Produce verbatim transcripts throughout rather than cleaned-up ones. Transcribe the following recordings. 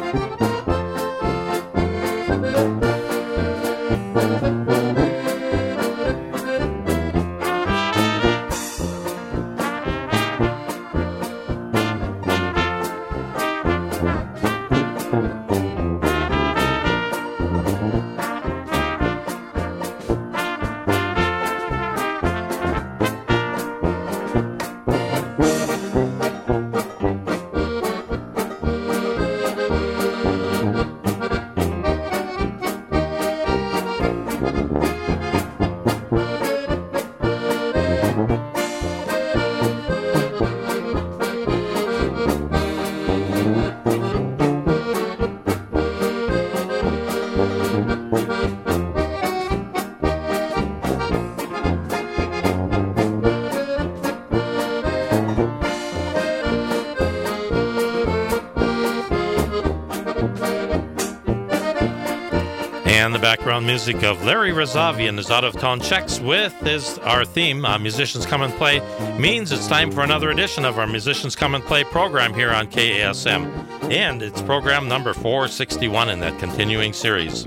And the background music of Larry Razavian is Out of Town Checks with his, our theme, uh, Musicians Come and Play, means it's time for another edition of our Musicians Come and Play program here on K A S M. And it's program number four sixty-one in that continuing series.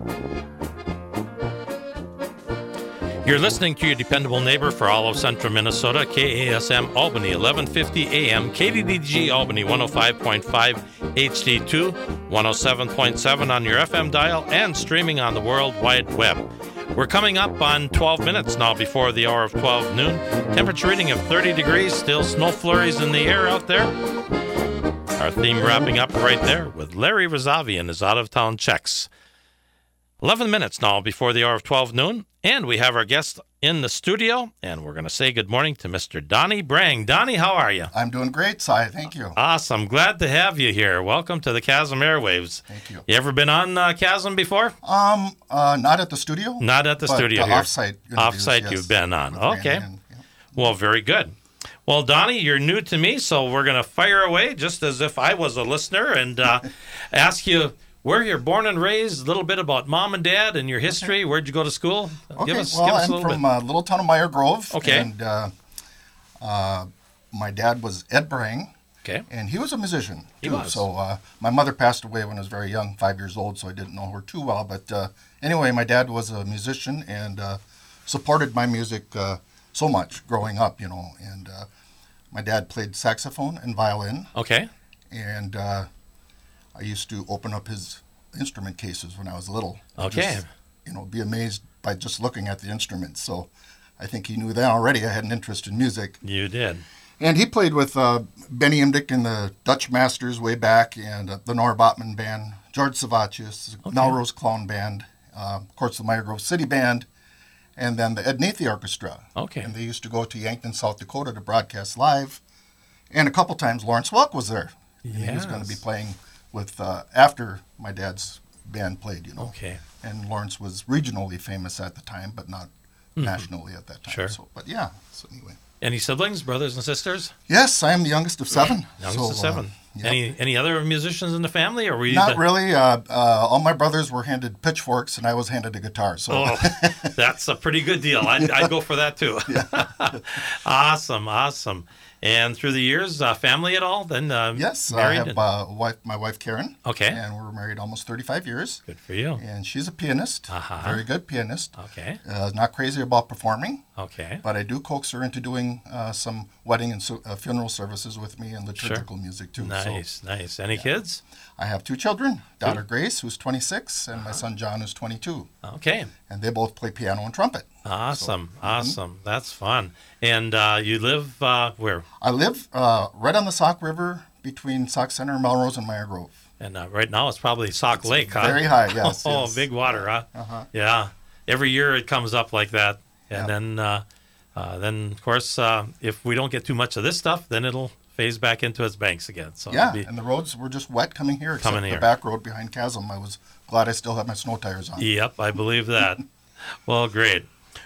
You're listening to your dependable neighbor for all of central Minnesota, K A S M Albany, eleven fifty A M, K D D G Albany, one oh five point five H D two, one oh seven point seven on your F M dial, and streaming on the World Wide Web. We're coming up on twelve minutes now before the hour of twelve noon. Temperature reading of thirty degrees, still snow flurries in the air out there. Our theme wrapping up right there with Larry Razavian is Out of Town Checks. eleven minutes now before the hour of twelve noon, and we have our guest in the studio, and we're going to say good morning to Mister Donnie Brang. Donnie, how are you? I'm doing great, Cy. Thank you. Awesome. Glad to have you here. Welcome to the Chasm Airwaves. Thank you. You ever been on uh, Chasm before? Um, uh, not at the studio. Not at the but studio the here. Off-site interviews, Off-site yes, you've been on. Okay. Brandon, yeah. Well, very good. Well, Donnie, you're new to me, so we're going to fire away just as if I was a listener and uh, ask you where you're born and raised, a little bit about mom and dad and your history. Okay. Where'd you go to school? Okay, give us, well, give us I'm a little from bit. uh, little town of Meyer Grove. Okay. And uh, uh, my dad was Ed Brang. Okay. And he was a musician, He too. was. So uh, my mother passed away when I was very young, five years old, so I didn't know her too well. But uh, anyway, my dad was a musician and uh, supported my music uh, so much growing up, you know. And uh, my dad played saxophone and violin. Okay. And uh, I used to open up his instrument cases when I was little. Okay. Just, you know, be amazed by just looking at the instruments. So I think he knew then already I had an interest in music. You did. And he played with uh, Benny Imdick and the Dutch Masters way back, and uh, the Nora Botman Band, George Savacius, Okay. Melrose Clown Band, uh, of course the Meyer Grove City Band, and then the Ed Nathie Orchestra. Okay. And they used to go to Yankton, South Dakota to broadcast live. And a couple times Lawrence Welk was there. And he was going to be Yes. playing with, uh, after my dad's band played, you know. Okay. And Lawrence was regionally famous at the time, but not Mhm. nationally at that time. Sure. So, but yeah, so anyway. Any siblings, brothers and sisters? Yes, I am the youngest of seven. Youngest so, of seven. Uh, yep. Any any other musicians in the family, or were you? Not the- really. Uh, uh, all my brothers were handed pitchforks, and I was handed a guitar. So Oh, that's a pretty good deal. I'd, I'd go for that too. Awesome, awesome. And through the years, uh, family at all? Then uh, yes, I married have and- uh, a wife, my wife Karen. Okay. And we're married almost thirty-five years. Good for you. And she's a pianist, Uh-huh. very good pianist. Okay. Uh, not crazy about performing, Okay. but I do coax her into doing uh, some wedding and su- uh, funeral services with me and liturgical music too. Nice, So nice. Any kids? I have two children, daughter Grace, who's twenty-six, and my son John, who's twenty-two. Okay. And they both play piano and trumpet. Awesome, So, awesome. That's fun. And uh, you live uh, where? I live uh, right on the Sauk River between Sauk Center, Melrose, and Meyer Grove. And uh, right now it's probably Sauk It's Lake, huh? very high, yes, Oh, yes. big water, huh? Uh-huh. Yeah. Every year it comes up like that. And Yep. then, uh, uh, then of course, uh, if we don't get too much of this stuff, then it'll phase back into its banks again. So Yeah, it'll be, and the roads were just wet coming here, except Coming here. the back road behind Chasm. I was glad I still had my snow tires on. Yep, I believe that. Well, great.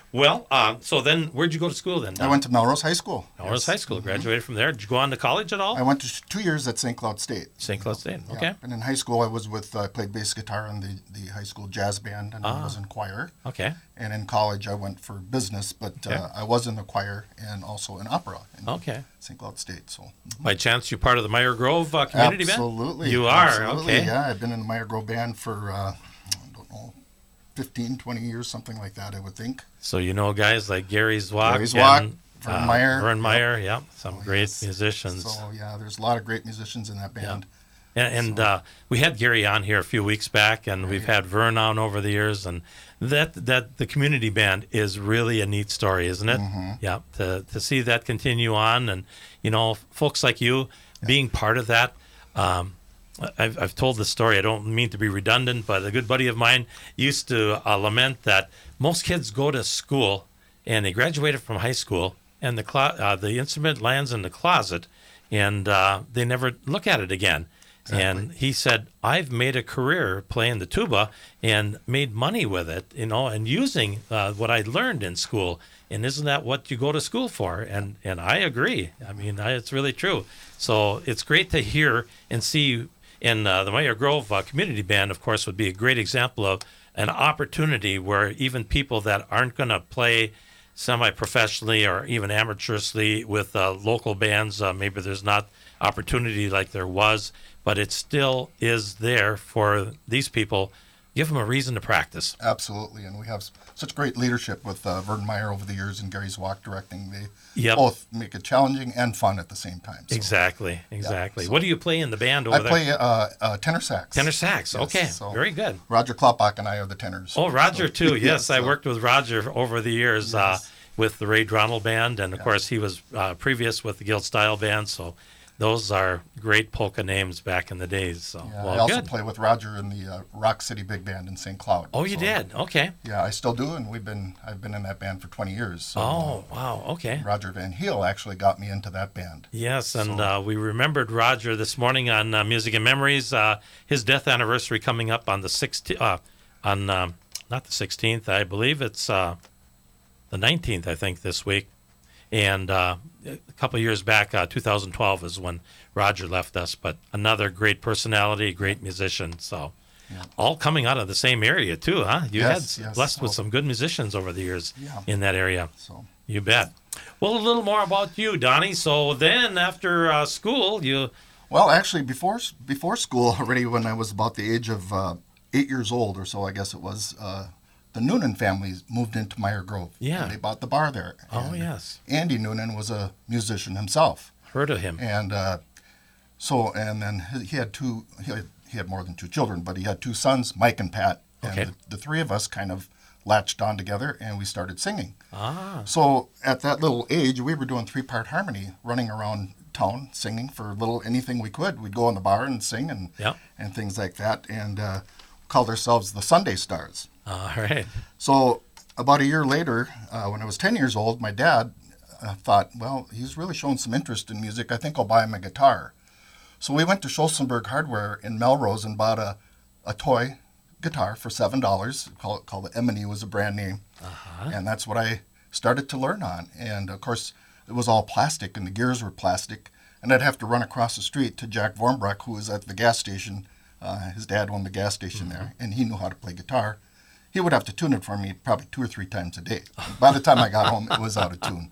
Well, uh, so then where'd you go to school then? I went to Melrose High School. Melrose Yes. High School. Graduated from there. Did you go on to college at all? I went to sh- two years at Saint Cloud State. Saint Cloud State. Yeah. Okay. And in high school, I was with, uh, I played bass guitar in the, the high school jazz band, and Ah. I was in choir. Okay. And in college, I went for business, but Okay. uh, I was in the choir and also in opera in Okay. Saint Cloud State. So By chance, you're part of the Meyer Grove uh, community band? absolutely, You are. absolutely, Okay. Yeah, I've been in the Meyer Grove band for uh, I don't know, fifteen, twenty years, something like that. I would think. So you know guys like Gary Zwock, Gary Zwock, and, Vern uh, Meyer. Vern Meyer, yeah, some Oh, great yes. musicians. So yeah, there's a lot of great musicians in that band. And, and uh, we had Gary on here a few weeks back, and we've had Vern on over the years, and that that the community band is really a neat story, isn't it? Mm-hmm. Yeah, to to see that continue on, and you know, folks like you being part of that. Um, I've I've told this story. I don't mean to be redundant, but a good buddy of mine used to uh, lament that most kids go to school and they graduated from high school, and the clo- uh, the instrument lands in the closet, and uh, they never look at it again. And he said, I've made a career playing the tuba and made money with it, you know, and using uh, what I learned in school. And isn't that what you go to school for? And and I agree. I mean, I, it's really true. So it's great to hear and see. And uh, the Meyer Grove uh, Community Band, of course, would be a great example of an opportunity where even people that aren't going to play semi-professionally or even amateurishly with uh, local bands, uh, maybe there's not opportunity like there was, but it still is there for these people. Give them a reason to practice. Absolutely, and we have s- such great leadership with uh, Vern Meyer over the years and Gary Zwock directing. They Yep. both make it challenging and fun at the same time. So Exactly, exactly. so- What do you play in the band over I there? play uh, uh, tenor sax. Tenor sax. Yes, Okay, so- very good. Roger Kloppach and I are the tenors. Oh, Roger So- too. Yes, I so- worked with Roger over the years uh, Yes. with the Ray Dronald Band, and of Yeah. course he was uh, previous with the Guild Style Band. So those are great polka names back in the days. So Yeah, well, I also good. play with Roger in the uh, Rock City Big Band in Saint Cloud. Oh, you So, did. Okay. Yeah, I still do, and we've been I've been in that band for twenty years. So, Oh, wow. Okay. uh, Roger Van Heel actually got me into that band. Yes, and So- uh, we remembered Roger this morning on uh, Music and Memories. Uh, his death anniversary coming up on the sixteenth. Uh, on um, not the sixteenth, I believe it's uh, the nineteenth. I think this week. And uh, a couple of years back, uh, two thousand twelve is when Roger left us. But another great personality, great musician. So Yeah. all coming out of the same area too, huh? You Yes, had yes. blessed with Well- some good musicians over the years Yeah. in that area. So You bet. Well, a little more about you, Donnie. So then, after uh, school, you well, actually, before before school already, when I was about the age of uh, eight years old or so, I guess it was. Uh, the Noonan family moved into Meyer Grove. Yeah. And they bought the bar there. Oh, And yes. Andy Noonan was a musician himself. heard of him. And uh, so, and then he he had two, he had, he had more than two children, but he had two sons, Mike and Pat. And Okay. the, the three of us kind of latched on together and we started singing. Ah, So at that little age, we were doing three-part harmony, running around town singing for little anything we could. We'd go in the bar and sing and yeah. and things like that, and uh, called ourselves the Sunday Stars. All right. So about a year later, uh, when I was ten years old, my dad uh, thought, well, he's really showing some interest in music. I think I'll buy him a guitar. So we went to Scholzenberg Hardware in Melrose and bought a, a toy guitar for seven dollars. Call it, called the Emily was a brand name. Uh-huh. And that's what I started to learn on. And of course, it was all plastic and the gears were plastic. And I'd have to run across the street to Jack Vormbruck, who was at the gas station. Uh, his dad owned the gas station there, and he knew how to play guitar. He would have to tune it for me probably two or three times a day. By the time I got home, it was out of tune.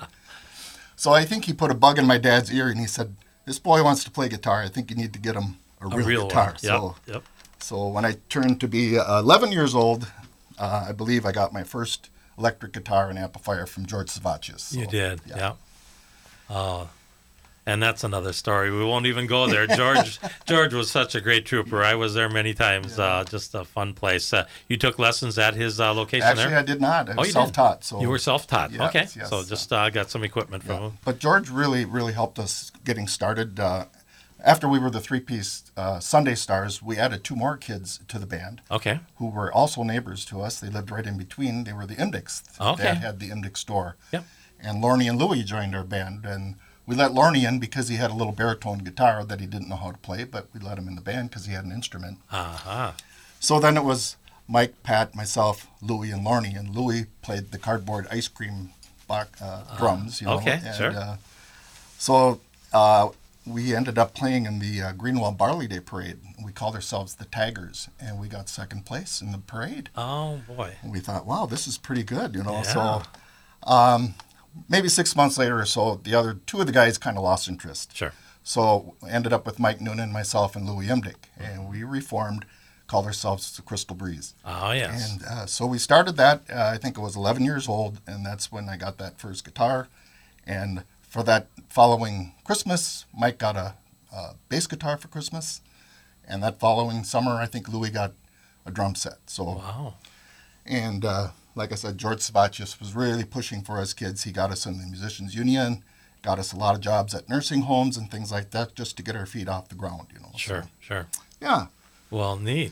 So I think he put a bug in my dad's ear, and he said, this boy wants to play guitar. I think you need to get him a, A real, real guitar. one. Yep. So, Yep. so when I turned to be uh, eleven years old, uh, I believe I got my first electric guitar and amplifier from George Savachius. So, You did. yeah. Yeah. Oh, and that's another story. We won't even go there. George George was such a great trooper. I was there many times. Uh, just a fun place. Uh, you took lessons at his uh, location Actually, there? I did not. I Oh, was you did? self-taught. So You were self-taught. Yes, okay. yes. So just uh, got some equipment from Yeah. him. But George really, really helped us getting started. Uh, after we were the three-piece uh, Sunday Stars, we added two more kids to the band Okay. who were also neighbors to us. They lived right in between. They were the Imdics. Okay. Dad had the Imdic store. Yep. And Lorne and Louie joined our band. And we let Lorne in because he had a little baritone guitar that he didn't know how to play, but we let him in the band because he had an instrument. Uh-huh. So then it was Mike, Pat, myself, Louie, and Lorne. And Louie played the cardboard ice cream box, uh, drums. You know? Okay, and, sure. Uh, so uh, we ended up playing in the uh, Greenwell Barley Day Parade. We called ourselves the Taggers, and we got second place in the parade. Oh, boy. And we thought, wow, this is pretty good, you know. Yeah. So um, maybe six months later or so, the other two of the guys kind of lost interest. Sure. So ended up with Mike Noonan, myself, and Louie Imdick, and we reformed, called ourselves the Crystal Breeze. Oh, yes. And uh, so we started that, uh, I think I was eleven years old, and that's when I got that first guitar. And for that following Christmas, Mike got a, a bass guitar for Christmas, and that following summer, I think Louie got a drum set. So, Wow. And uh, like I said, George Savatius was really pushing for us kids. He got us in the Musicians Union, got us a lot of jobs at nursing homes and things like that, just to get our feet off the ground, you know. Sure, So, sure. yeah. Well, neat.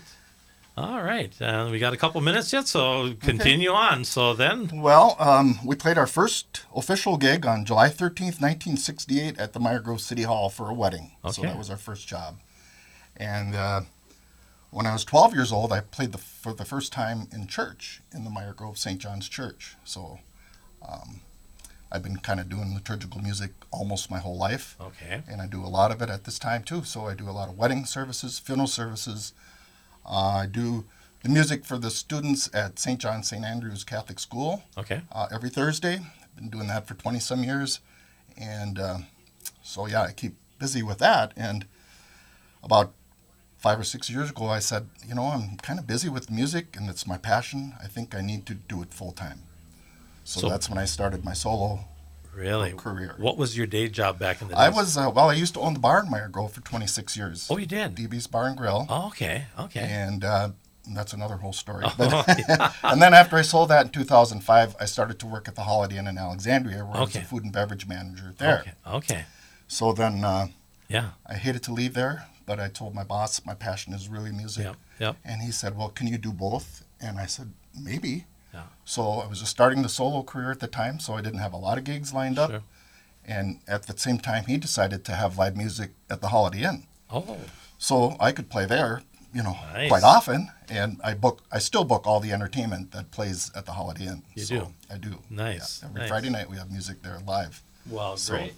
All right. Uh, we got a couple minutes yet, so continue on. So then, Well, um, we played our first official gig on July thirteenth, nineteen sixty-eight at the Meyer Grove City Hall for a wedding. So Okay. that was our first job. And uh, when I was twelve years old, I played the, for the first time in church in the Meyer Grove Saint John's Church. So um, I've been kind of doing liturgical music almost my whole life. okay. And I do a lot of it at this time too. So I do a lot of wedding services, funeral services. Uh, I do the music for the students at Saint John Saint Andrew's Catholic School Okay. uh, every Thursday. I've been doing that for twenty some years. And uh, so, yeah, I keep busy with that. And about five or six years ago, I said, you know, I'm kind of busy with music and it's my passion. I think I need to do it full time. So, So- that's when I started my solo Really? career. What was your day job back in the day? I was, uh, well, I used to own the bar in Meyer Grove for twenty-six years. Oh, you did? D B's Bar and Grill. Oh, okay. Okay. And uh, that's another whole story. Oh, But, yeah. and then after I sold that in two thousand five, I started to work at the Holiday Inn in Alexandria, where I was Okay. a food and beverage manager there. Okay. Okay. So then uh, Yeah. I hated to leave there, but I told my boss my passion is really music. Yep. Yep. And he said, well, can you do both? And I said, maybe. Yeah. So I was just starting the solo career at the time, so I didn't have a lot of gigs lined up. Sure. And at the same time, he decided to have live music at the Holiday Inn. Oh. So I could play there, you know, Nice. quite often. And I book, I still book all the entertainment that plays at the Holiday Inn. You so do? I do. Nice. Yeah, every Nice. Friday night we have music there live. Well, So- great.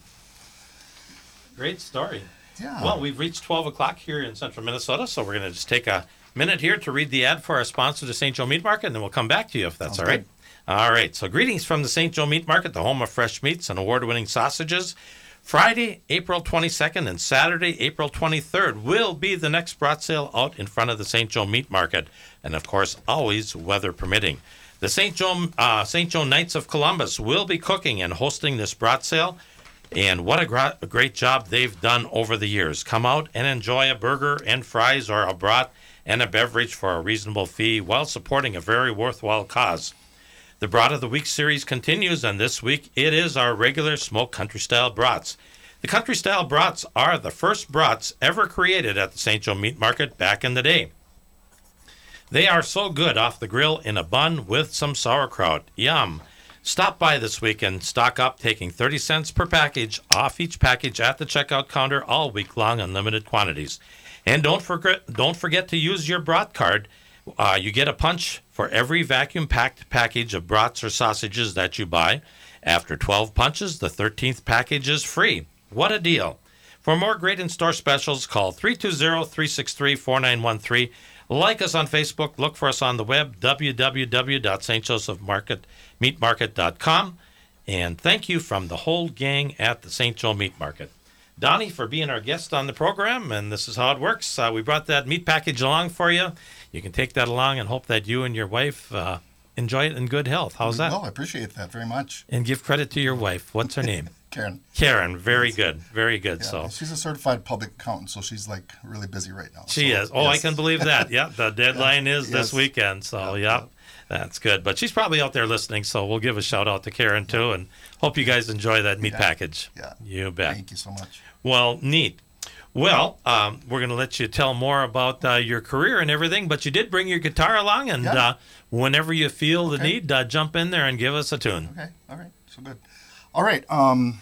Great story. Yeah. Well, we've reached twelve o'clock here in central Minnesota, so we're going to just take a minute here to read the ad for our sponsor, the Saint Joe Meat Market, and then we'll come back to you if that's Sounds all right. good. All right. So greetings from the Saint Joe Meat Market, the home of fresh meats and award-winning sausages. Friday, April twenty-second, and Saturday, April twenty-third will be the next brat sale out in front of the Saint Joe Meat Market, and of course, always weather permitting. The Saint Joe uh, Saint Joe Knights of Columbus will be cooking and hosting this brat sale, and what a, gra- a great job they've done over the years. Come out and enjoy a burger and fries or a brat and a beverage for a reasonable fee while supporting a very worthwhile cause. The Brat of the Week series continues, and this week it is our regular smoked country-style brats. The country-style brats are the first brats ever created at the Saint Joe Meat Market back in the day. They are so good off the grill in a bun with some sauerkraut. Yum! Stop by this week and stock up, taking thirty cents per package off each package at the checkout counter all week long in limited quantities. And don't forget, don't forget to use your brat card. Uh, you get a punch for every vacuum-packed package of brats or sausages that you buy. After twelve punches, the thirteenth package is free. What a deal. For more great in-store specials, call three two zero, three six three, four nine one three. Like us on Facebook. Look for us on the web, w w w dot st joseph meat market dot com. And thank you from the whole gang at the Saint Joe Meat Market. Donnie, for being our guest on the program, and this is how it works. Uh, we brought that meat package along for you. You can take that along and hope that you and your wife uh, enjoy it in good health. How's that? No, I appreciate that very much. And give credit to your wife. What's her name? Karen. Karen. Very good. Very good. Yeah, So she's a certified public accountant, so she's like really busy right now. she so, is. Oh, I yes. can believe that. Yeah, the deadline is this Yes. weekend. So, Yeah, yep. That's good. But she's probably out there listening, so we'll give a shout out to Karen too, and hope you guys enjoy that meat Yeah. package. Yeah. You bet. Thank you so much. Well, neat. Well, um, we're going to let you tell more about uh, your career and everything, but you did bring your guitar along, and Yeah. uh, whenever you feel the Okay. need, uh, jump in there and give us a tune. Okay. All right. So good. All right. Um,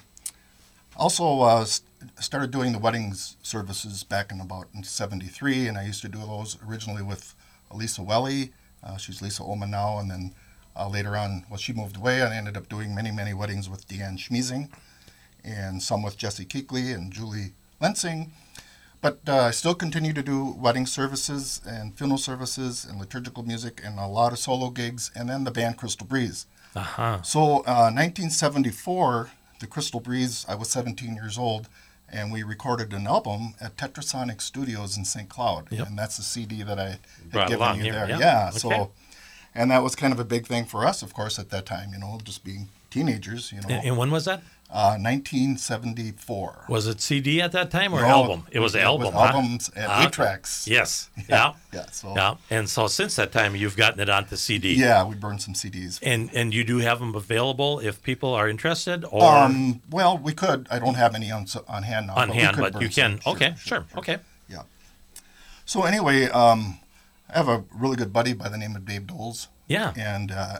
also uh, st- started doing the weddings services back in about in seventy-three, and I used to do those originally with Elisa Welly, Uh, she's Lisa Ullman now, and then uh, later on, well, she moved away, and I ended up doing many, many weddings with Deanne Schmiesing, and some with Jesse Keekley and Julie Lensing. But uh, I still continue to do wedding services and funeral services and liturgical music and a lot of solo gigs, and then the band Crystal Breeze. Uh-huh. So uh, nineteen seventy-four, the Crystal Breeze, I was seventeen years old, and we recorded an album at Tetrasonic Studios in Saint Cloud. Yep. And that's the C D that I had Brought given along you here, there. yeah. Yeah, Okay. so, and that was kind of a big thing for us, of course, at that time, you know, just being teenagers, you know. And, and when was that? Uh, nineteen seventy-four. Was it C D at that time or No, album? It was it album, was huh? albums and Ah, eight tracks. Yes. Yeah. Yeah, so Yeah. And so since that time, you've gotten it onto C D. yeah, we burned some C Ds. And and you do have them available if people are interested, or Um, well, we could. I don't have any on on hand now. on but we hand, could but burn you can. some. Okay. Sure. Okay. Yeah. So anyway, um, I have a really good buddy by the name of Dave Doles, Yeah. and uh,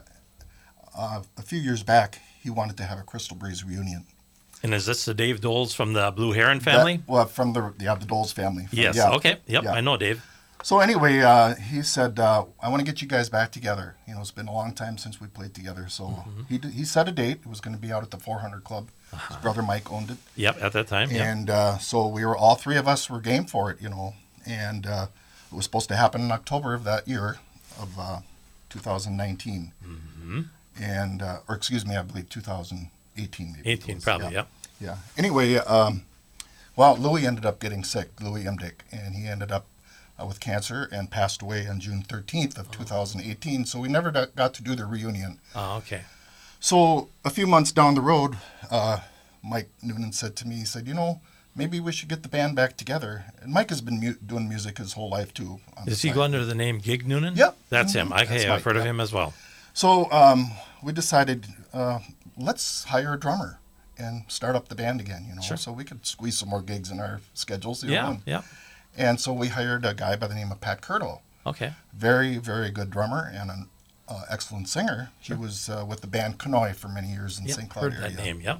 uh, a few years back, he wanted to have a Crystal Breeze reunion. And is this the Dave Doles from the Blue Heron family? That- well, from the yeah the Doles family. From- Yes. yeah. Okay. Yep. Yeah. I know Dave. So anyway, uh, he said, uh, I want to get you guys back together. You know, it's been a long time since we played together. So Mm-hmm. he d- he set a date. It was going to be out at the four hundred Club. His brother Mike owned it. Yep. At that time. Yeah. And uh, so we were, all three of us were game for it, you know. And uh, it was supposed to happen in October of that year of uh, two thousand nineteen. Mm-hmm. And, uh, or excuse me, I believe two thousand eighteen maybe. it eighteen was. probably. Yeah. Yep. Yeah. Anyway, um, well, Louis ended up getting sick, Louis Emdick, and he ended up uh, with cancer and passed away on June thirteenth of two thousand eighteen. So we never d- got to do the reunion. Oh, okay. So a few months down the road, uh, Mike Noonan said to me, he said, you know, maybe we should get the band back together. And Mike has been mu- doing music his whole life, too. on the Does he side. go under the name Gig Noonan? Yep. That's Mhm. him. Okay, That's I've Mike, heard of yeah. him as well. So um, we decided, uh, let's hire a drummer and start up the band again, you know, Sure. so we could squeeze some more gigs in our schedules. You Yeah. know, and, Yeah. and so we hired a guy by the name of Pat Curto, Okay. very, very good drummer and an uh, excellent singer. He was uh, with the band Kanoi for many years in Yep. Saint Cloud Heard area. that name. Yep.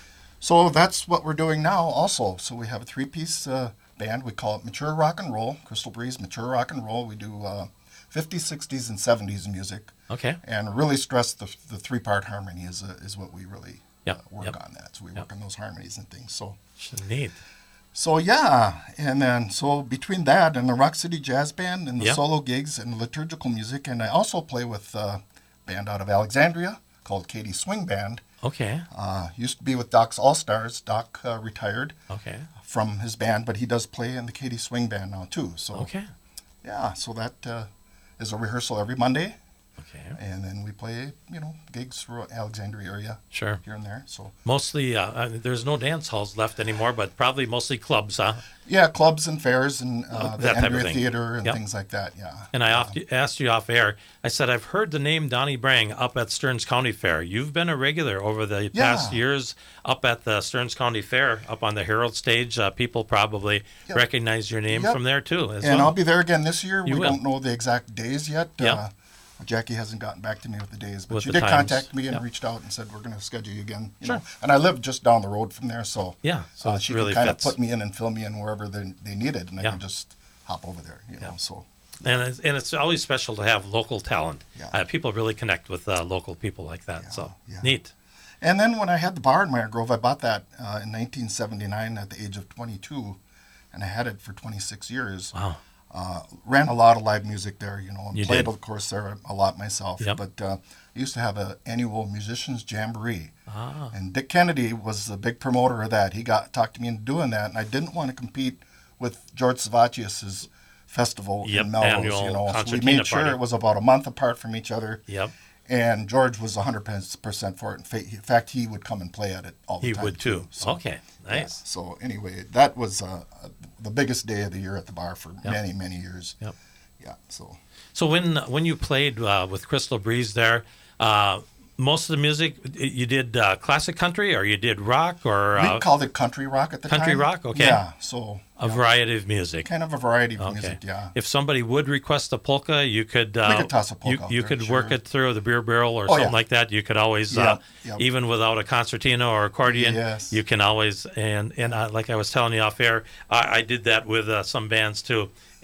So that's what we're doing now also. So we have a three-piece uh, band. We call it Mature Rock and Roll, Crystal Breeze Mature Rock and Roll. We do uh, fifties, sixties, and seventies music. Okay. And really stress the, the three-part harmony is uh, is what we really Yep. uh, work Yep. on that. So we Yep. work on those harmonies and things. So Neat. so yeah, and then so between that and the Rock City Jazz Band and the Yep. solo gigs and liturgical music, and I also play with a band out of Alexandria called Katie Swing Band. Okay. Uh, used to be with Doc's All Stars. Doc uh, retired Okay. from his band, but he does play in the Katie Swing Band now too. So Okay. yeah, so that uh, is a rehearsal every Monday, Okay. and then we play you know gigs through Alexandria area Sure. here and there. So Mostly, uh, uh, there's no dance halls left anymore, but probably mostly clubs, huh? yeah, clubs and fairs and uh, the that type of Andrea thing. Theater and Yep. things like that. Yeah. And I off- asked you off air. I said I've heard the name Donnie Brang up at Stearns County Fair. You've been a regular over the past Yeah. years up at the Stearns County Fair, up on the Herald stage. Uh, people probably Yep. recognize your name Yep. from there too. As And well. I'll be there again this year. You we will. don't know the exact days yet. Yep. Uh, Jackie hasn't gotten back to me with the days, but With she the did times. contact me and Yep. reached out and said we're going to schedule you again. You Sure. know. And I live just down the road from there, so Yeah, so uh, it she really can kind fits. of put me in and fill me in wherever they, they need it, and I Yeah. can just hop over there. You know, Yeah. so And it's, and it's always special to have local talent. Yeah. Uh, people really connect with uh, local people like that. Yeah, so yeah. neat. And then when I had the bar in Meyer Grove, I bought that uh, in nineteen seventy-nine at the age of twenty-two, and I had it for twenty-six years. Wow. Uh, ran a lot of live music there, you know, and You played, did. of course, there a lot myself. Yep. But uh, I used to have an annual musicians jamboree, Ah. and Dick Kennedy was the big promoter of that. He got talked me into doing that, and I didn't want to compete with George Savatius's festival Yep, in Melrose. annual You know, so we concertina made sure party. it was about a month apart from each other. Yep. And George was one hundred percent for it. In fa- in fact, he would come and play at it all the He time. would too. So, Okay. yeah. Nice. So anyway, that was uh, the biggest day of the year at the bar for Yep. many, many years. Yep. Yeah. So So when when you played uh, with Crystal Breeze there, uh, most of the music you did uh, classic country or you did rock or we uh, called it country rock at the country time. rock? Okay. Yeah. So a variety of music. kind of a variety of Okay. music. Yeah. If somebody would request a polka, you could uh, We could toss a polka you, out you there, could sure. work it through the beer barrel or Oh, something yeah. like that. You could always, Yeah, uh, yeah. even without a concertina or accordion, Yes. you can always. And and uh, like I was telling you off air, I, I did that with uh, some bands too.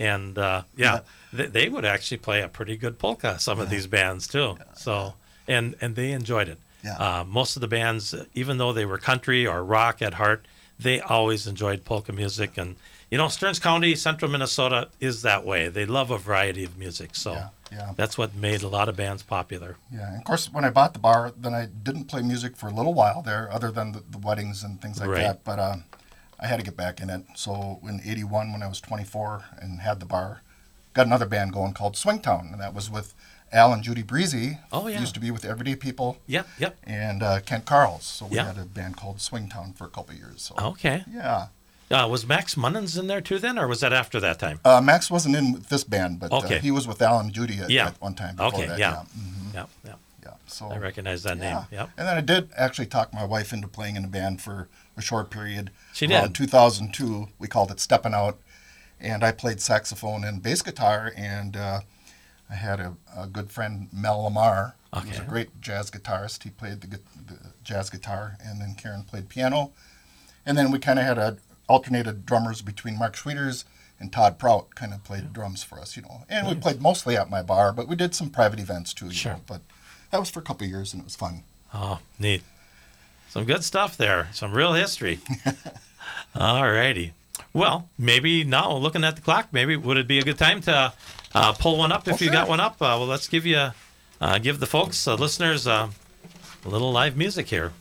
And uh, yeah, They, they would actually play a pretty good polka. Some yeah. of these bands too. Yeah. So and and they enjoyed it. Yeah. Uh, most of the bands, even though they were country or rock at heart, they always enjoyed polka music. And you know, Stearns County, Central Minnesota is that way. They love a variety of music. So yeah. Yeah. that's what made a lot of bands popular. Yeah. And of course, when I bought the bar, then I didn't play music for a little while there, other than the, the weddings and things like right. that. But um, I had to get back in it. So in eighty-one, when I was twenty-four and had the bar, got another band going called Swingtown, and that was with Al and Judy Breezy. Oh, yeah. Used to be with Everyday People. Yep, yep. And uh, Kent Carls. So we yep. had a band called Swingtown for a couple of years. So, okay. Yeah. Uh, was Max Munnins in there too then, or was that after that time? Uh, Max wasn't in with this band, but okay. uh, he was with Al and Judy at, yeah. at one time before okay, that. Yeah, yeah. Mm-hmm. yeah, yeah. yeah. So I recognize that yeah. name. Yep. And then I did actually talk my wife into playing in a band for a short period. She Around did. two thousand two, we called it Steppin' Out. And I played saxophone and bass guitar, and uh, I had a, a good friend, Mel Lamar. Okay. He was a great jazz guitarist. He played the, the jazz guitar, and then Karen played piano. And then we kind of had a alternated drummers between Mark Schwieters and Todd Prout kind of played yeah. drums for us, you know. And nice. We played mostly at my bar, but we did some private events too, you sure. know. But that was for a couple of years, and it was fun. Oh, neat. Some good stuff there. Some real history. All righty. Well, maybe now, looking at the clock, maybe would it be a good time to uh, pull one up if oh, you sure. got one up? Uh, well, let's give you, uh, give the folks, uh, listeners, uh, a little live music here.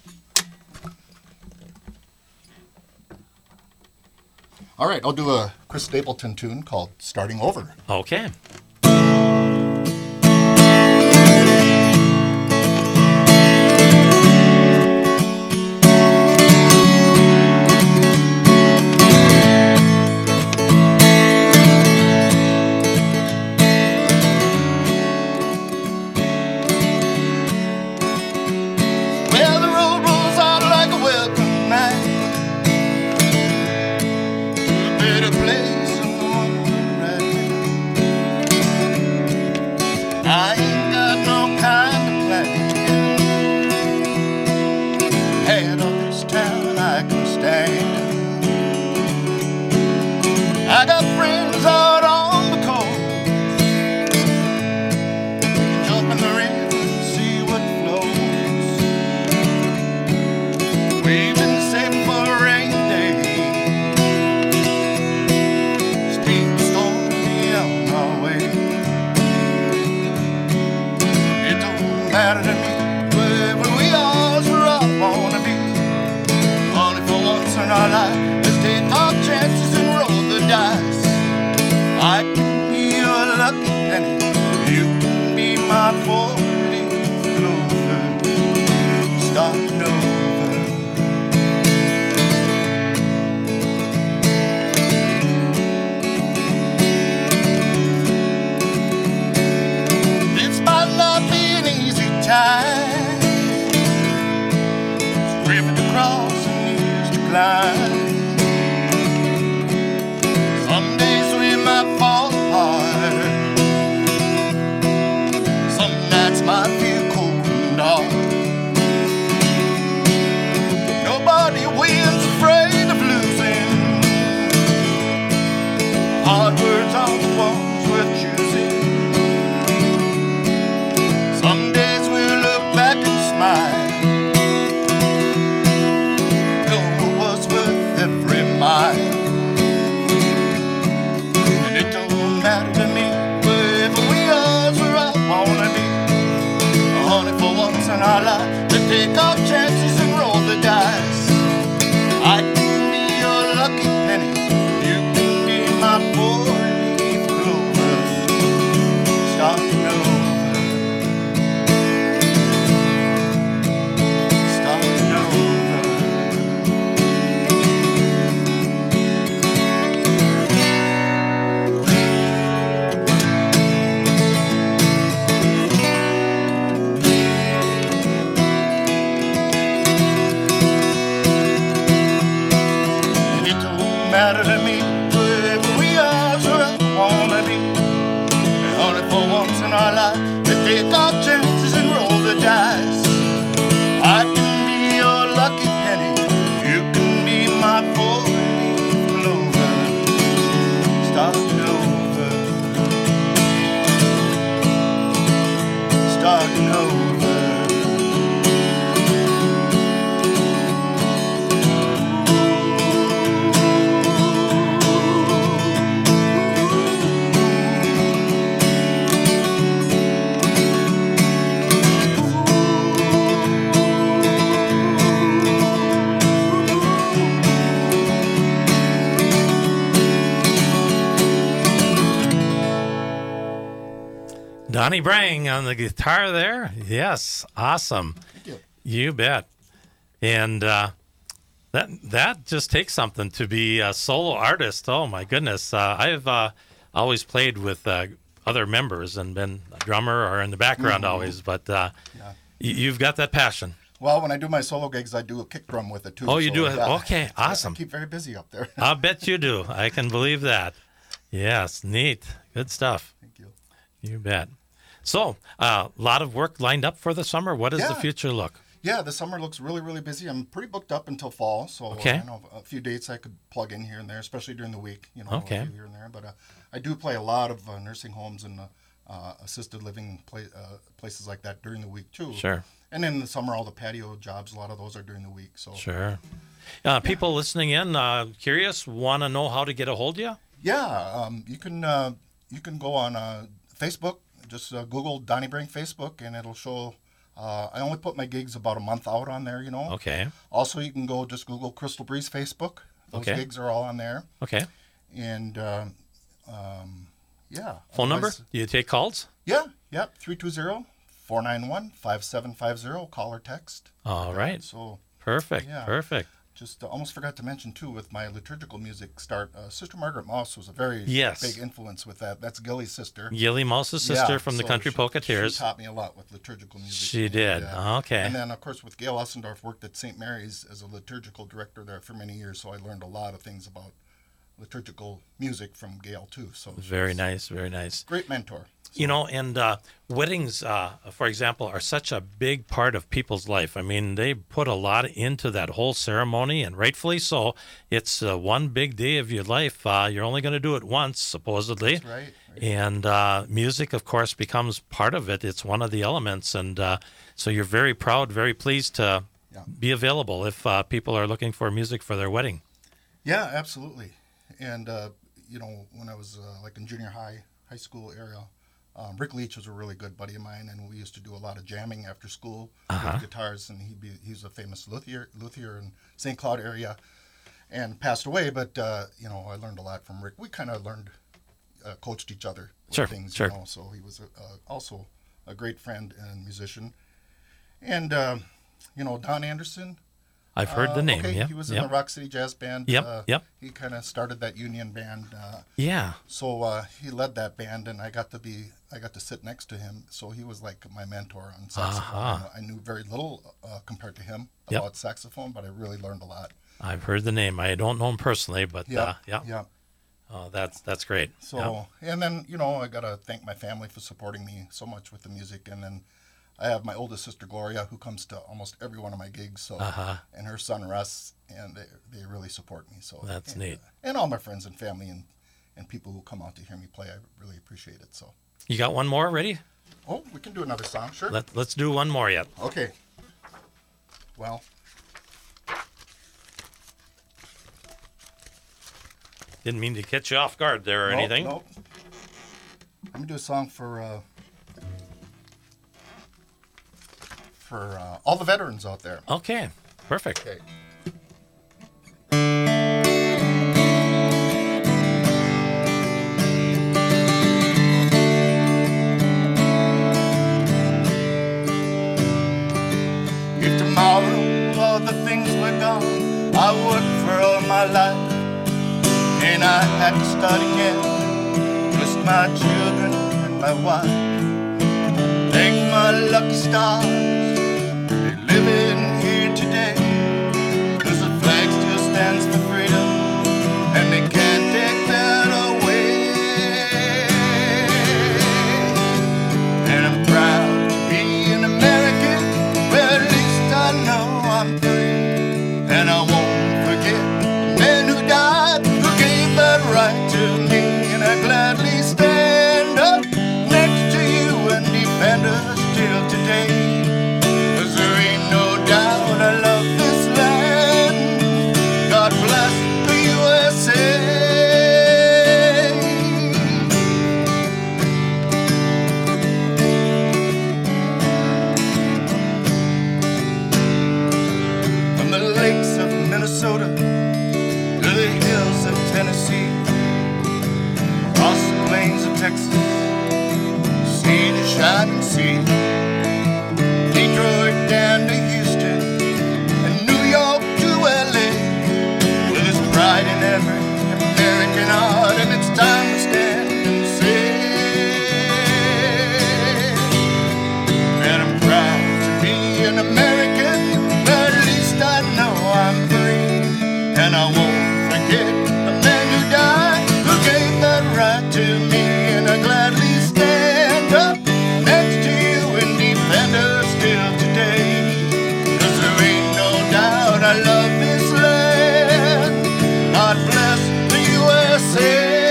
All right, I'll do a Chris Stapleton tune called Starting Over. Okay. I got friends out on the coast, jump in the river and see what flows. We've been saving for a rainy day, steep stormy on our way. It don't matter to me wherever we are, is where I wanna be. Only for once in our life, let's take our chances and roll the dice. I can be your lucky penny, you can be my four-leaf clover, starting over. This might not be an easy time, it's river to cross and years to climb. Some days we might fall apart, some nights might feel cold and dark. Nobody wins afraid of losing, hard words are the ones worth choosing. Some days we'll look back and smile, know it was worth every mile. Matter to me, wherever we are is where I wanna be. Only for once in our life, to take our chances and roll the dice. I can be your lucky penny, you can be my four-leaf clover, starting over, starting over. Matter to me, wherever we are is where I wanna be. And only for once in our life, to take our chances and roll the dice. I can be your lucky penny, you can be my four-leaf clover, starting over. taking over. Donnie Brang on the guitar there. Yes, awesome. Thank you. You bet. And uh, that that just takes something to be a solo artist. Oh my goodness. Uh, I've uh, always played with uh, other members and been a drummer or in the background Mhm. always, but uh, Yeah. y- you've got that passion. Well, when I do my solo gigs, I do a kick drum with it too. Oh, you so, do it? yeah. Okay, Yeah, awesome. I keep very busy up there. I'll bet you do. I can believe that. Yes, neat. Good stuff. Thank you. You bet. So, a uh, lot of work lined up for the summer. What does the Yeah. future look? Yeah, the summer looks really, really busy. I'm pretty booked up until fall, so Okay. I know a few dates I could plug in here and there, especially during the week. You know, Okay. a few here and there. But uh, I do play a lot of uh, nursing homes and uh, uh, assisted living pla- uh, places like that during the week too. Sure, And then in the summer, all the patio jobs, a lot of those are during the week. So sure. Uh, people listening in, uh, curious, want to know how to get a hold of you? yeah, um, you can uh, you can go on uh, Facebook. Just uh, Google Donnie Brang Facebook, and it'll show. Uh, I only put my gigs about a month out on there, you know. Okay, Also, you can go just Google Crystal Breeze Facebook. Those Okay. gigs are all on there. okay. And uh, um, yeah. Phone number? Otherwise- Do you take calls? Yeah, yep. three two zero, four nine one, five seven five zero. Call or text. All right. So Perfect, Yeah. perfect. just uh, almost forgot to mention too with my liturgical music start. Uh, Sister Margaret Mouse was a very Yes. big influence with that. That's Gilly's sister. Gilly Mouse's sister Yeah, from the so Country she- Polketeers. She taught me a lot with liturgical music. She did. Yeah. Okay. And then, of course, with Gail Ossendorf, worked at Saint Mary's as a liturgical director there for many years. So I learned a lot of things about liturgical music from Gail too. So Very she's nice, very nice. a great mentor. You know, and uh, weddings, uh, for example, are such a big part of people's life. I mean, they put a lot into that whole ceremony, and rightfully so. It's uh, one big day of your life. Uh, you're only going to do it once, supposedly. That's right. right. And uh, music, of course, becomes part of it. It's one of the elements. And uh, so you're very proud, very pleased to Yeah. be available if uh, people are looking for music for their wedding. Yeah, absolutely. And uh, you know, when I was uh, like in junior high, high school area, um, Rick Leach was a really good buddy of mine, and we used to do a lot of jamming after school Uh-huh. with guitars. And he'd be he's a famous luthier luthier in Saint Cloud area, and passed away. But uh, you know, I learned a lot from Rick. We kind of learned, uh, coached each other with Sure, things. sure. You know, so he was a, uh, also a great friend and musician. And uh, you know, Don Anderson. I've heard the Uh, name. Okay, Yep. he was in yep. the Rock City Jazz Band. Yep, Uh, yep. He kind of started that union band. Uh, Yeah. so uh, he led that band, and I got to be, I got to sit next to him. So he was like my mentor on saxophone. Uh-huh. I knew very little uh, compared to him Yep. about saxophone, but I really learned a lot. I've heard the name. I don't know him personally, but Yeah, uh, yeah. yeah. Oh, that's that's great. So Yeah. and then you know I gotta thank my family for supporting me so much with the music, and then I have my oldest sister Gloria who comes to almost every one of my gigs. So Uh-huh. and her son Russ, and they they really support me. So That's and, neat. uh, and all my friends and family and and people who come out to hear me play, I really appreciate it. So You got one more ready? oh, we can do another song, sure. Let Let's do one more yet. Okay. Well, Didn't mean to catch you off guard there or nope, anything. nope. Let me do a song for uh, for uh, all the veterans out there. Okay. Perfect. Okay. If tomorrow all the things were gone, I worked for all my life, and I had to start again, just my children and my wife. Thank my lucky stars, they're living here today, 'cause the flag still stands for freedom, and they can't take that away. And I'm proud to be an American, well at least I know I'm free. And I won't forget the men who died, who gave that right to me. And I gladly stand up next to you and defend us till today. sea to shining sea, Detroit down to Houston, and New York to L A, with his pride in every American art, and it's time to stand and say that I'm proud to be an American, but at least I know I'm free, and I won't forget the man who died, who gave that right to me, and I gladly stand up next to you and defend her still today, 'cause there ain't no doubt I love this land. God bless the U S A.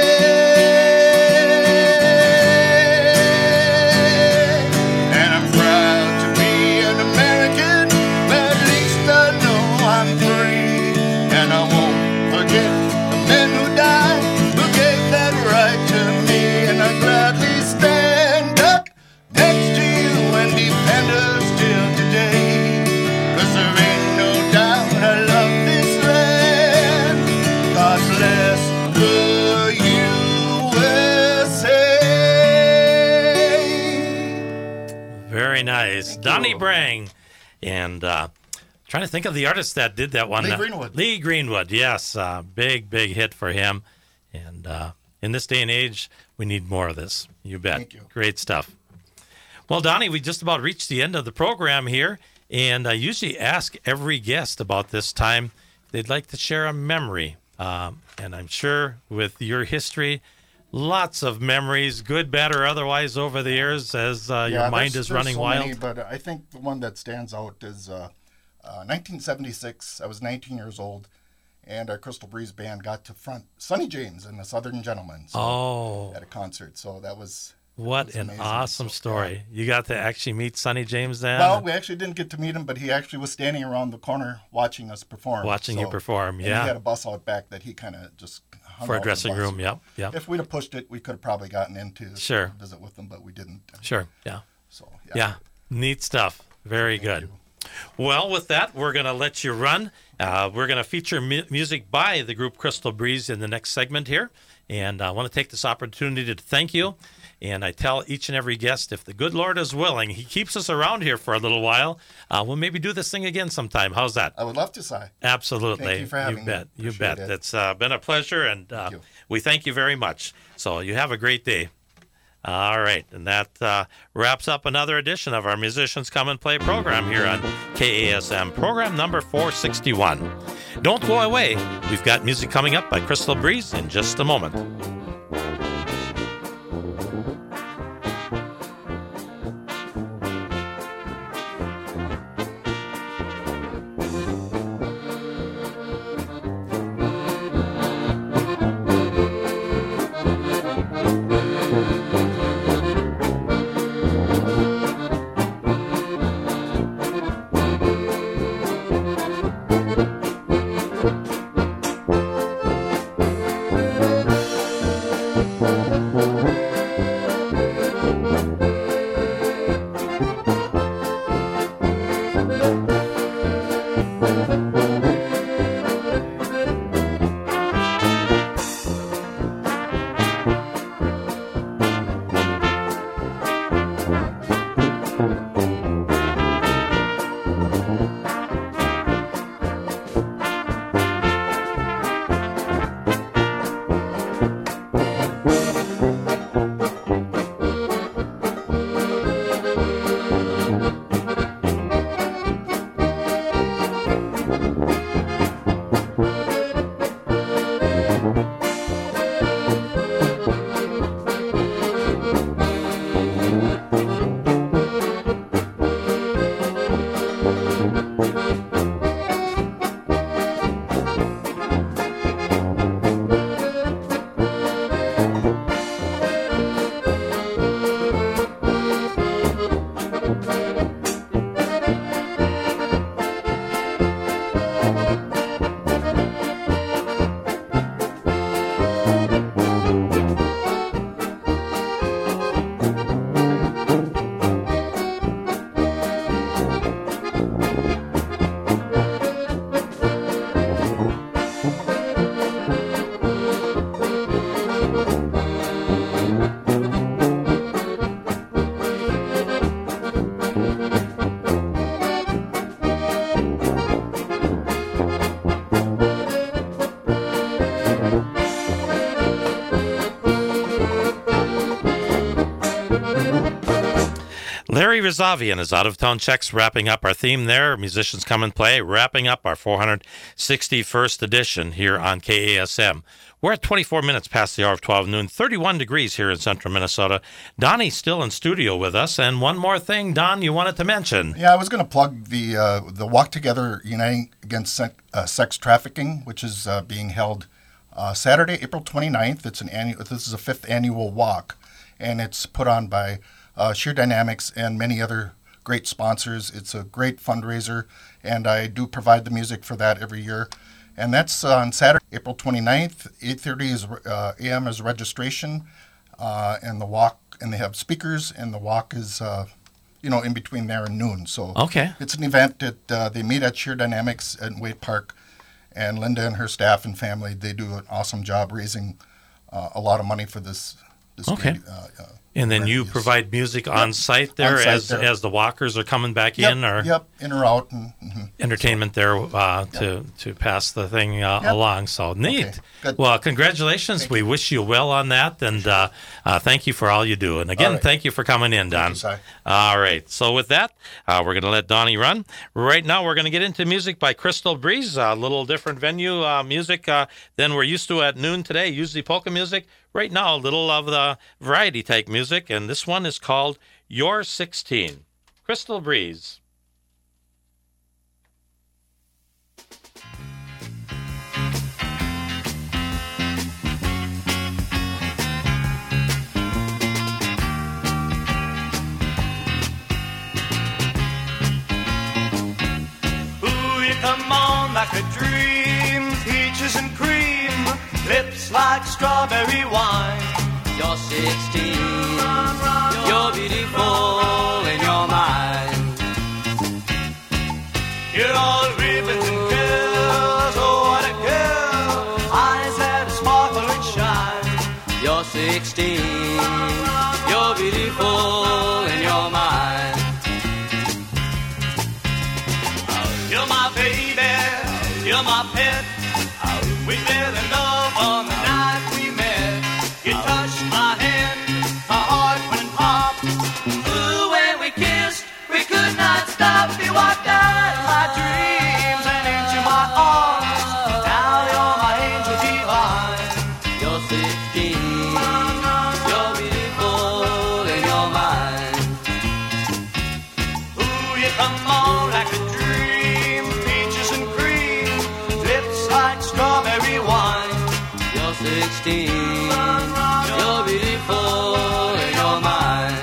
And I'm proud to be an American, but at least I know I'm free, and I won't forget the men who died, who gave that right to me, and I gladly stand up next to you and defend her still today, 'cause there ain't no doubt I love this land. God bless the U S A. Very nice. Donnie Brang. And uh, trying to think of the artist that did that one. Lee Uh, Greenwood. Lee Greenwood, yes. Uh, big, big hit for him. And uh, in this day and age, we need more of this. You bet. Thank you. Great stuff. Well, Donnie, we just about reached the end of the program here. And I usually ask every guest about this time if they'd like to share a memory. Um, and I'm sure with your history, lots of memories, good, bad, or otherwise, over the years as uh, your Yeah, mind there's- is there's running so wild. many, but I think the one that stands out is uh, uh, nineteen seventy-six. I was nineteen years old, and our Crystal Breeze band got to front Sonny James and the Southern Gentlemen so, Oh, at a concert. So that was what was an amazing. awesome So, story. You got to actually meet Sonny James then? well, we actually didn't get to meet him, but he actually was standing around the corner watching us perform. Watching you So- perform, and yeah. he had a bus out back that he kind of just hung For a out in the dressing bus. room, yep, yep. If we'd have pushed it, we could have probably gotten in to Sure. visit with them, but we didn't. Sure, yeah. So Yeah, neat stuff. Very good. you. Well, with that, we're going to let you run. Uh, we're going to feature mu- music by the group Crystal Breeze in the next segment here. And I want to take this opportunity to thank you. And I tell each and every guest, if the good Lord is willing, he keeps us around here for a little while, uh, we'll maybe do this thing again sometime. How's that? I would love to, Si. Absolutely. Thank you for having you me. bet. You Appreciate bet. it. It's uh, been a pleasure, and uh, you. we thank you very much. So you have a great day. All right, and that uh, wraps up another edition of our Musicians Come and Play program here on K A S M, program number four sixty-one. Don't go away. We've got music coming up by Crystal Breeze in just a moment. Larry Rizavian is Out of Town Checks, wrapping up our theme there. Musicians Come and Play, wrapping up our four hundred sixty-first edition here on K A S M. We're at twenty-four minutes past the hour of twelve noon, thirty-one degrees here in central Minnesota. Donnie's still in studio with us. And one more thing, Don, you wanted to mention. Yeah, I was going to plug the uh, the Walk Together Uniting Against Sex, uh, Sex Trafficking, which is uh, being held uh, Saturday, April twenty-ninth. It's an annual. This is a fifth annual walk, and it's put on by uh, Sheer Dynamics and many other great sponsors. It's a great fundraiser, and I do provide the music for that every year. And that's on Saturday, April twenty-ninth, eight thirty is, uh, a m is registration, uh, and the walk, and they have speakers, and the walk is, uh, you know, in between there and noon. So okay. It's an event that uh, they meet at Sheer Dynamics at Wade Park, and Linda and her staff and family, they do an awesome job raising uh, a lot of money for this. this okay. Great, uh, uh, And then you use. provide music on site there, On-site as there. as the walkers are coming back Yep, in, or yep, in or out. And, mm-hmm. entertainment there uh, to to pass the thing uh, Yep. along. So neat. Okay, good. Well, congratulations. Thank we you. wish you well on that, and uh, uh, thank you for all you do. And again, All right. thank you for coming in, Don. you, Si. All right. So with that, uh, we're going to let Donnie run. Right now, we're going to get into music by Crystal Breeze, a little different venue uh, music uh, than we're used to at noon today. Usually polka music. Right now, a little of the variety type music, and this one is called You're sixteen. Crystal Breeze. Ooh, you come on like a dream, peaches and cream, lips like strawberry wine. You're sixteen, you're beautiful in your mind. You're all ribbons and curls, oh what a girl, eyes that sparkle and shine. You're sixteen, you're beautiful in your mind. You're my baby, you're my pet. We fell in love on the night we met. You touched my hand, my heart went pop. Ooh, when we kissed, we could not stop. You walked out of my dreams and into my arms. Now you're my angel divine. You're sixteen, you're beautiful in your mind. Ooh, you come on like a dream, peaches and cream, lips like strawberry wine. You're sixteen, you're beautiful in your mind.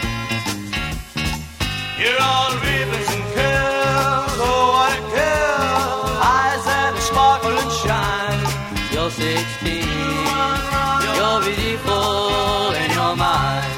You're all ribbons and curls, oh what a girl, eyes that sparkle and shine. You're sixteen, you're beautiful in your mind.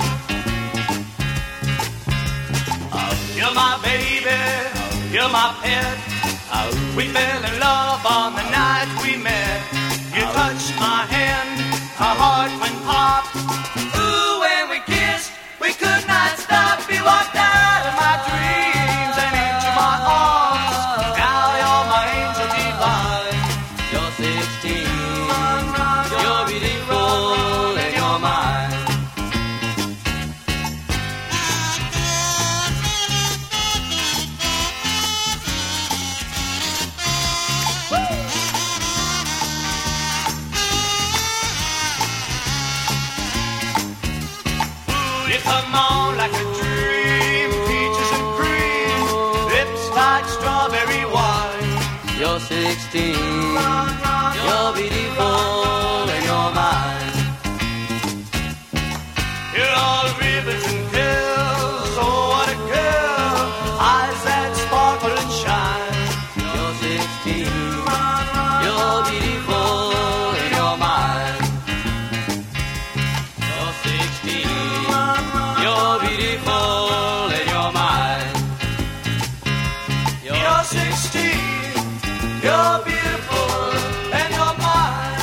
You're my baby, you're my pet. We fell in love on the night we met. You touched my hand, our heart went pop. Ooh, when we kissed, we could not stop. You walked out of my dreams and into my arms. Now you're my angel divine. You're sixteen, you're beautiful in your mind. You come on like a dream, peaches and cream, lips like strawberry wine. You're sixteen, you're beautiful in your mind. You're all ribbons and curls, oh what a girl, eyes that sparkle and shine. You're sixteen, you're beautiful in your mind. You're sixteen, you're beautiful in your mind. You're sixteen, you're beautiful in your mind.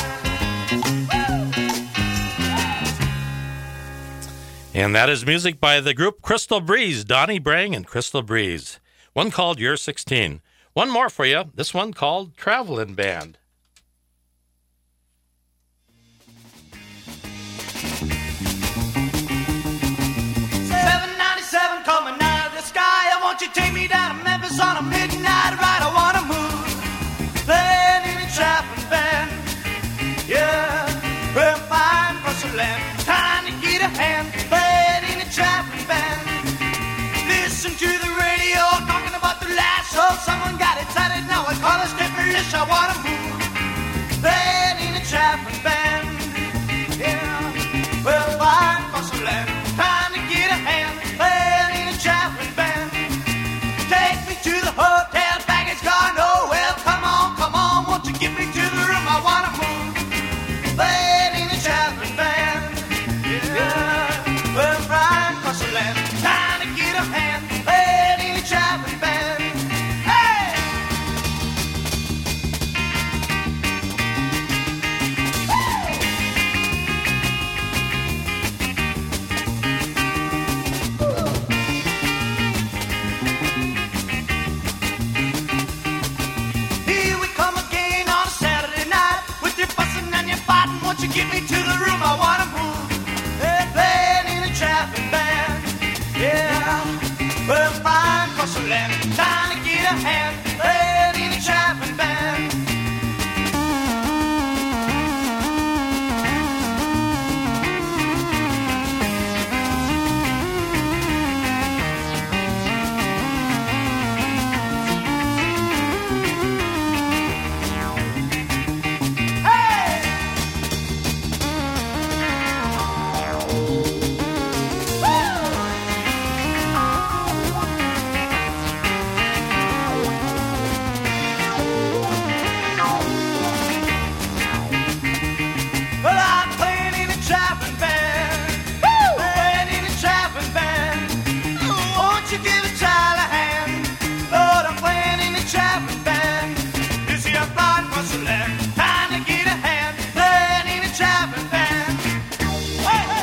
And that is music by the group Crystal Breeze, Donnie Brang and Crystal Breeze. One called You're sixteen. One more for you. This one called Travelin' Band. Hollis, Devilish, I wanna move. Playing in a traveling band. Yeah, well, fine for some land. Trying to get a hand. Playing in a traveling band. Take me to the hotel, baggage car, no, well, come on, come on, won't you get me to the room, I wanna move. Playing in a traveling band. Yeah, well, fine for some land. Trying to get a hand. Playing in a traveling band. Hey! Here we come again on a Saturday night with your fussing and your fighting. Won't you get me to the room? I wanna move. Hey, playing in a traveling band. Yeah, well, fine for some land. Trying to get a hand. Playing in a traveling band. Well, I'm playing in a traveling band. Playing in a traveling band. Won't you give a child a hand? Lord, I'm playing in a traveling band. You see, I'm flying for some land. Trying to get a hand. Playing in a traveling band. Hey, hey.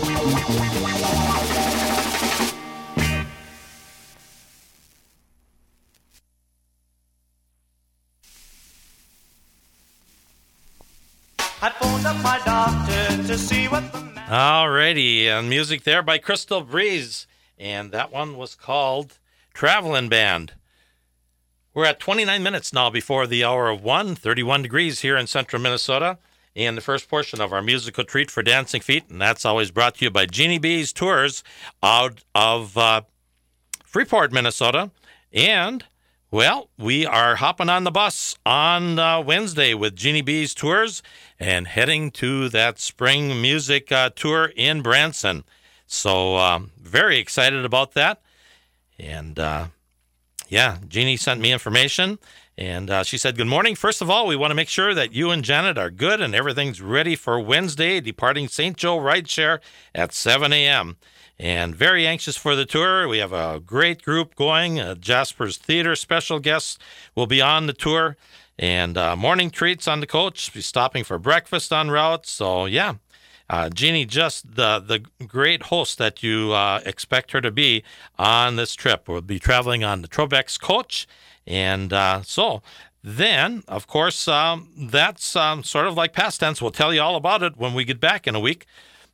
I phoned up my doctor to see what the man. Alrighty, and music there by Crystal Breeze, and that one was called Travelin' Band. We're at twenty-nine minutes now before the hour of one, thirty-one degrees here in central Minnesota, and the first portion of our musical treat for Dancing Feet, and that's always brought to you by Jeannie B's Tours out of uh, Freeport, Minnesota, and well, we are hopping on the bus on uh, Wednesday with Jeannie B's Tours and heading to that spring music uh, tour in Branson. So um, very excited about that. And uh, yeah, Jeannie sent me information and uh, she said, good morning. First of all, we want to make sure that you and Janet are good and everything's ready for Wednesday, departing Saint Joe Rideshare at seven a.m. And very anxious for the tour. We have a great group going. Uh, Jasper's Theater special guests will be on the tour. And uh, morning treats on the coach. Be stopping for breakfast en route. So, yeah. Uh, Jeannie, just the, the great host that you uh, expect her to be on this trip. We'll be traveling on the Trobex coach. And uh, so then, of course, um, that's um, sort of like past tense. We'll tell you all about it when we get back in a week.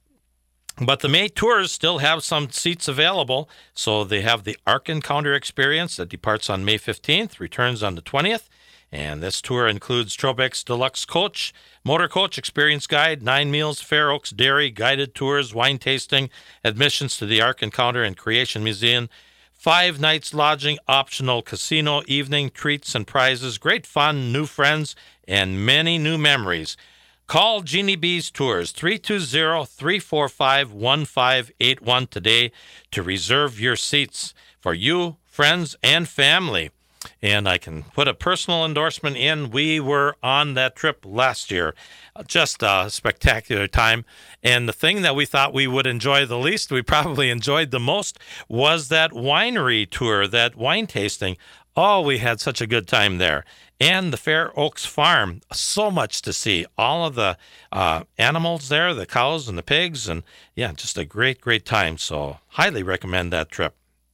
But the May tours still have some seats available. So they have the Ark Encounter Experience that departs on May fifteenth, returns on the twentieth. And this tour includes Trobex Deluxe Coach, Motor Coach Experience Guide, nine meals, Fair Oaks Dairy, guided tours, wine tasting, admissions to the Ark Encounter and Creation Museum, five nights lodging, optional casino, evening treats and prizes, great fun, new friends, and many new memories. Call Jeannie B's Tours, three two zero, three four five, one five eight one today to reserve your seats for you, friends, and family. And I can put a personal endorsement in. We were on that trip last year. Just a spectacular time. And the thing that we thought we would enjoy the least, we probably enjoyed the most, was that winery tour, that wine tasting. Oh, we had such a good time there. And the Fair Oaks Farm, so much to see. All of the uh, animals there, the cows and the pigs, and yeah, just a great, great time. So highly recommend that trip.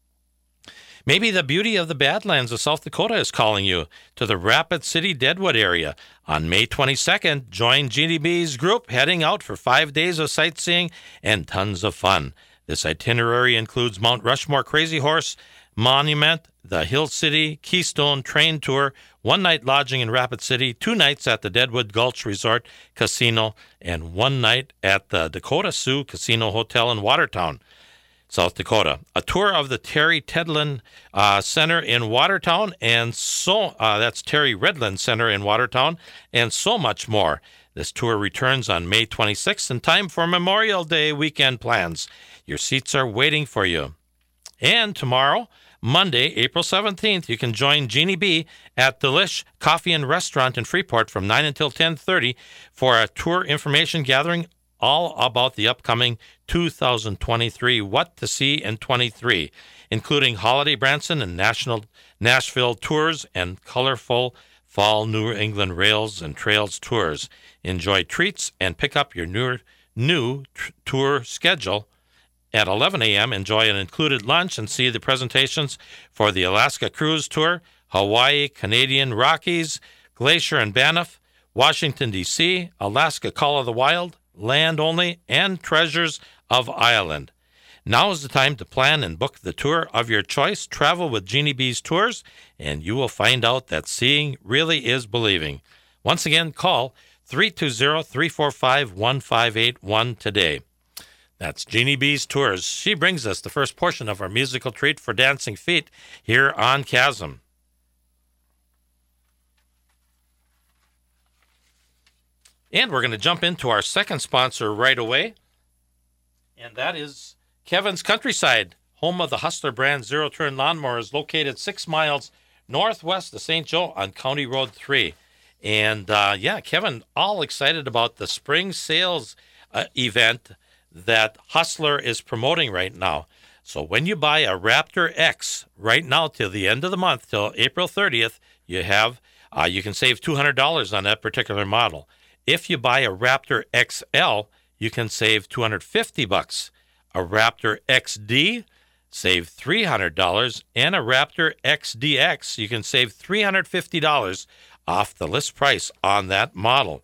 Maybe the beauty of the Badlands of South Dakota is calling you to the Rapid City Deadwood area. On May twenty-second, join Jeannie B's group heading out for five days of sightseeing and tons of fun. This itinerary includes Mount Rushmore Crazy Horse Monument, the Hill City Keystone Train Tour, one night lodging in Rapid City, two nights at the Deadwood Gulch Resort Casino, and one night at the Dakota Sioux Casino Hotel in Watertown. South Dakota. A tour of the Terry Tedlin uh, Center in Watertown, and so uh, that's Terry Redlin Center in Watertown, and so much more. This tour returns on May twenty-sixth in time for Memorial Day weekend plans. Your seats are waiting for you. And tomorrow, Monday, April seventeenth, you can join Jeannie B. at Delish Coffee and Restaurant in Freeport from nine until ten thirty for a tour information gathering all about the upcoming two thousand twenty-three What to See in twenty-three, including Holiday Branson and National Nashville tours and colorful fall New England Rails and Trails tours. Enjoy treats and pick up your new, new t- tour schedule. At eleven a.m., enjoy an included lunch and see the presentations for the Alaska Cruise Tour, Hawaii, Canadian Rockies, Glacier and Banff, Washington, D C, Alaska Call of the Wild, Land Only, and Treasures of Ireland. Now is the time to plan and book the tour of your choice. Travel with Jeannie B's Tours, and you will find out that seeing really is believing. Once again, call three two zero, three four five, one five eight one today. That's Jeannie B's Tours. She brings us the first portion of our musical treat for Dancing Feet here on Chasm. And we're going to jump into our second sponsor right away, and that is Kevin's Countryside, home of the Hustler brand zero-turn lawnmowers, located six miles northwest of Saint Joe on County Road three. And, uh, yeah, Kevin, all excited about the spring sales uh, event that Hustler is promoting right now. So when you buy a Raptor X right now till the end of the month, till April thirtieth, you have uh, you can save two hundred dollars on that particular model. If you buy a Raptor X L, you can save two hundred fifty bucks. A Raptor X D, save three hundred dollars, and a Raptor X D X, you can save three hundred fifty dollars off the list price on that model.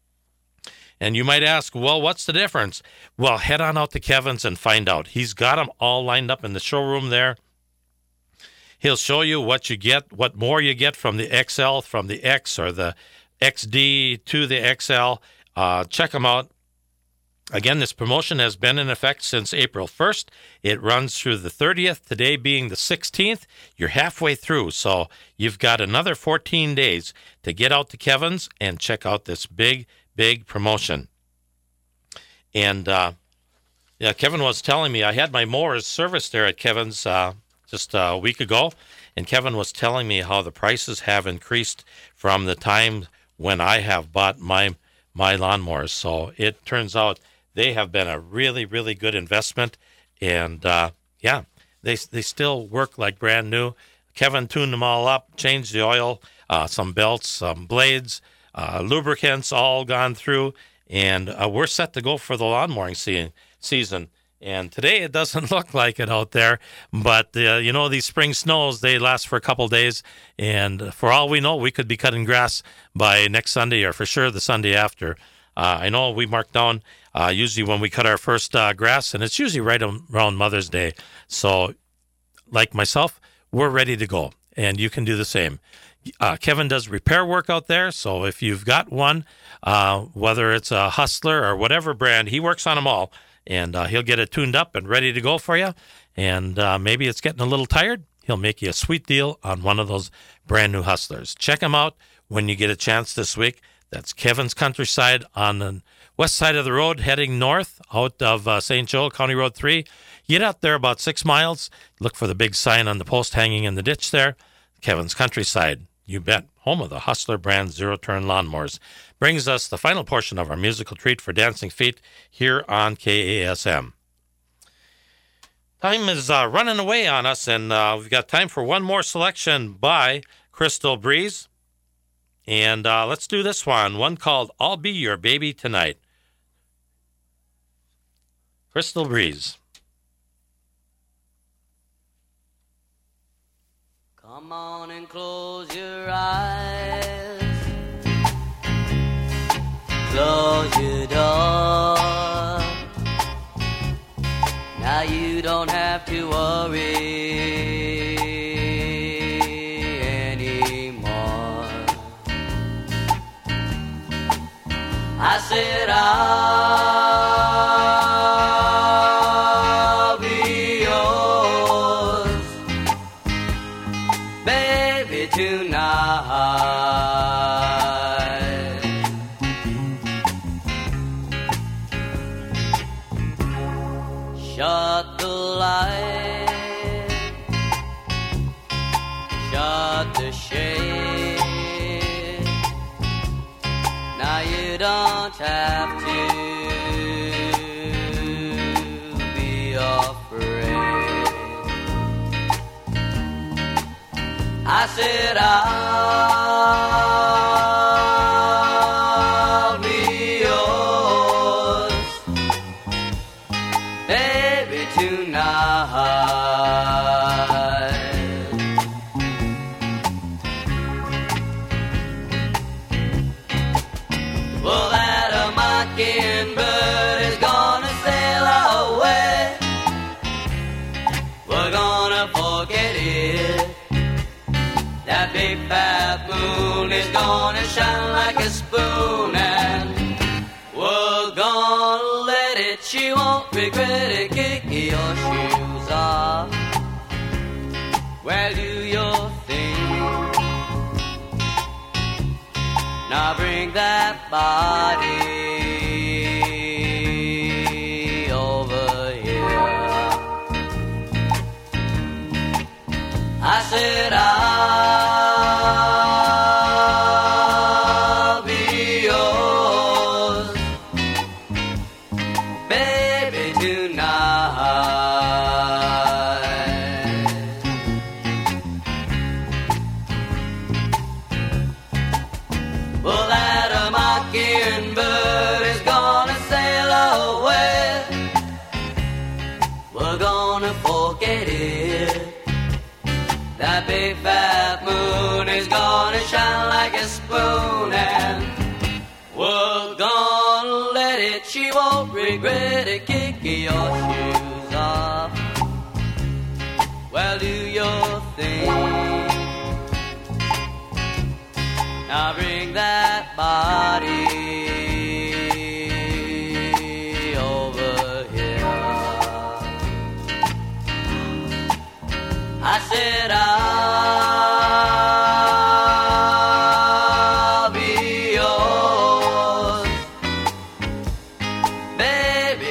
And you might ask, well, what's the difference? Well, head on out to Kevin's and find out. He's got them all lined up in the showroom there. He'll show you what you get, what more you get from the X L, from the X or the X D to the X L. Uh, check them out. Again, this promotion has been in effect since April first. It runs through the thirtieth, today being the sixteenth. You're halfway through, so you've got another fourteen days to get out to Kevin's and check out this big, big promotion. And uh, yeah, Kevin was telling me, I had my mowers serviced there at Kevin's uh, just a week ago, and Kevin was telling me how the prices have increased from the time when I have bought my my lawnmowers. So it turns out they have been a really, really good investment. And, uh, yeah, they they still work like brand new. Kevin tuned them all up, changed the oil, uh, some belts, some blades, uh, lubricants all gone through. And uh, we're set to go for the lawn mowing se- season. And today it doesn't look like it out there. But, uh, you know, these spring snows, they last for a couple days. And for all we know, we could be cutting grass by next Sunday or for sure the Sunday after. Uh, I know we mark down uh, usually when we cut our first uh, grass, and it's usually right around Mother's Day. So, like myself, we're ready to go, and you can do the same. Uh, Kevin does repair work out there, so if you've got one, uh, whether it's a Hustler or whatever brand, he works on them all, and uh, he'll get it tuned up and ready to go for you. And uh, maybe it's getting a little tired, he'll make you a sweet deal on one of those brand new Hustlers. Check him out when you get a chance this week. That's Kevin's Countryside on the west side of the road, heading north out of uh, Saint Joe, County Road three. You get out there about six miles. Look for the big sign on the post hanging in the ditch there. Kevin's Countryside, you bet. Home of the Hustler brand zero-turn lawnmowers. Brings us the final portion of our musical treat for Dancing Feet here on K A S M. Time is uh, running away on us, and uh, we've got time for one more selection by Crystal Breeze. And uh, let's do this one, one called I'll Be Your Baby Tonight. Crystal Breeze. Come on and close your eyes. Close your door. Now you don't have to worry anymore. I said I'll be tonight. Shut the light, shut the shade. Now you don't have to be afraid. I said I'll be yours, baby, tonight. Well, that a mockingbird is gonna sail away. We're gonna forget it. That big fat moon is gonna shine like a spoon, and we're gonna let it. She won't regret it. Kick your shoes off. Well, do your thing. Now bring that body over here. I said I'll be yours, baby, tonight. Well, that a mockingbird is gonna sail away. We're gonna forget it. That big fat moon is gonna shine like a spoon, and we're gonna let it. She won't regret it. Kick your shoes off. Well, do your thing. Now bring that body over here. I said I'll be yours, baby,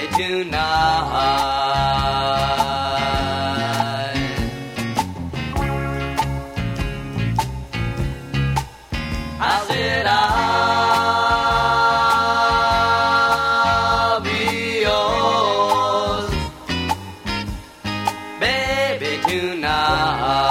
tonight. I said I'll be yours, baby, tonight.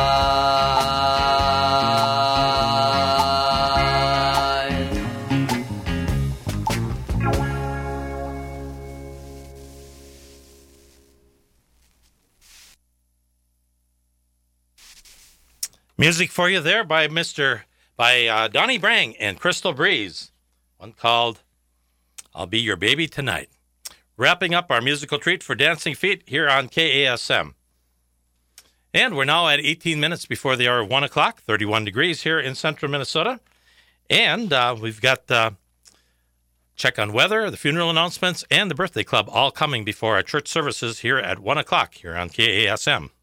Music for you there by Mister by uh, Donnie Brang and Crystal Breeze. One called I'll Be Your Baby Tonight. Wrapping up our musical treat for Dancing Feet here on K A S M. And we're now at eighteen minutes before the hour of one o'clock, thirty-one degrees here in central Minnesota. And uh, we've got uh, check on weather, the funeral announcements, and the birthday club all coming before our church services here at one o'clock here on K A S M.